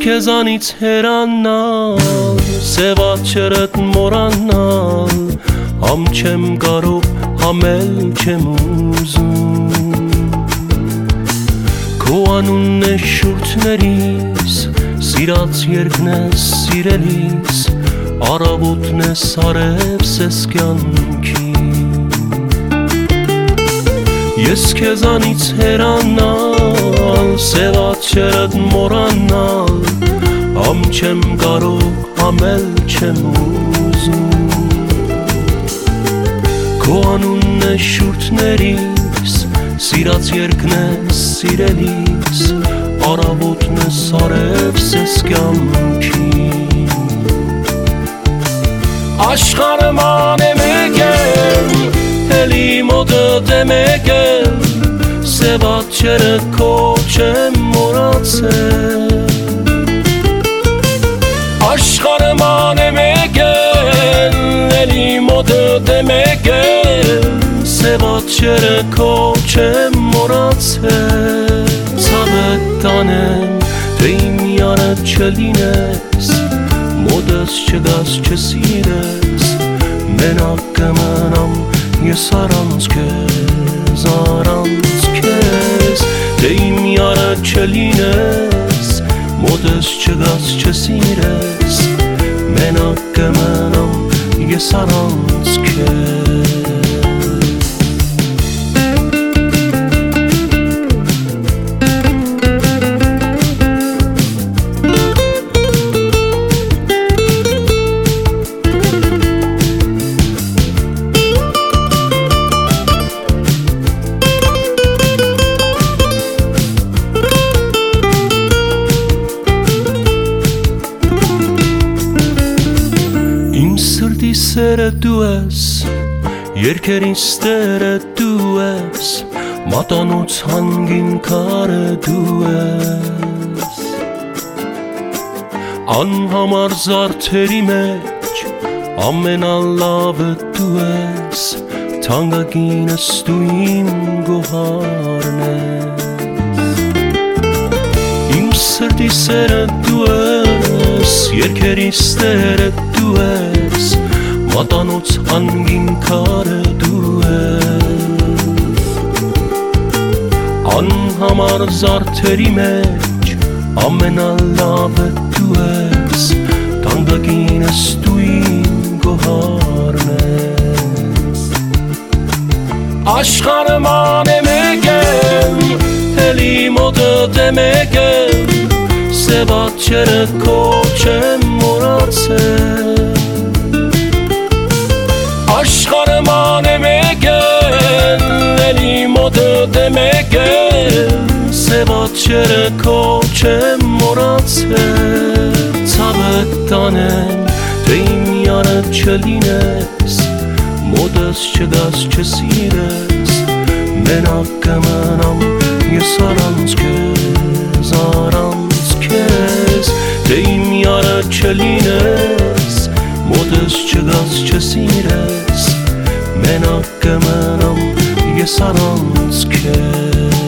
քեզանից հեռանալ, սևաչերդ մոռանալ, համ չեմ կարող, համ էլ չեմ ուզում։ Քո անունն է շուրթներիս, սիրած երկն ես սիրելիս, առավոտն ես արևս ես կյանքի։ Ես քեզանից հեռանալ, սևաչերդ մոռանալ, համ չեմ կարող, համ էլ չեմ ուզում։ Քո անունն է շուրթներիս, սիրած երկն ես սիրելիս, առավոտն ես արևս ես կյանքի։ Աշխարհը ման է մեկ էլ, էլի մոտդ է մեկ էլ, սևաչերը քո չեմ մոռացել։ Աշխարհը ման է մեկ էլ, էլի մոտդ է մեկ էլ, սևաչերը քո չեմ մոռացել։ Ցավդ տանեմ, թե իմ յանը չլինես, մոտս չգաս չսիրես, մենակ կմնամ ես առանց քեզ, թե իմ յանը չլինես, մոտս չգաս չսիրես, մենակ կմնամ ես առանց քեզ։ Սրտի սերը դու ես, երկերին ստերը դու ես, մատանոց հանգին քարը դու ես։ Անհամար զարդերի մեջ ամենալավը դու ես, թանկագինս դու իմ գոհարն ես։ Իմ սրտի սերը դու ես, երկերին ստերը դու ես, մատանոց հանգին քարը դու ես։ Անհամար զարդերի մեջ ամենալավը դու ես, թանկագինս դու իմ գոհարն ես։ Աշխարհը ման է մեկ էլ, էլի մոտդ է մեկ էլ, սևաչերը քո չեմ մոռացել։ Աշխարհը ման է մեկ էլ, էլի մոտդ է մեկ էլ, սևաչերը քո չեմ մոռացել։ Ցավդ տանեմ, թե իմ յանը չլինես, մոտս չգաս չսիրես, մենակ կմնամ ես առանց քեզ, թե իմ յանը չլինես, մոտս չգաս չսիրես, մենակ կմնամ ես առանց քեզ։